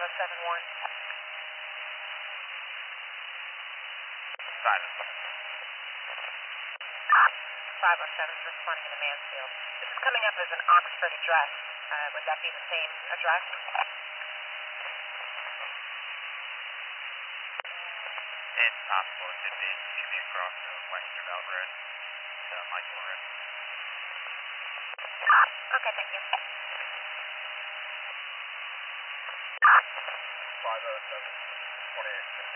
5071. 507 is responding to Mansfield. This is coming up as an Oxford address. Would that be the same address? It's possible. It could be. Should be across the Western Belt Road to Michael Road. Okay, thank you. 507, 28.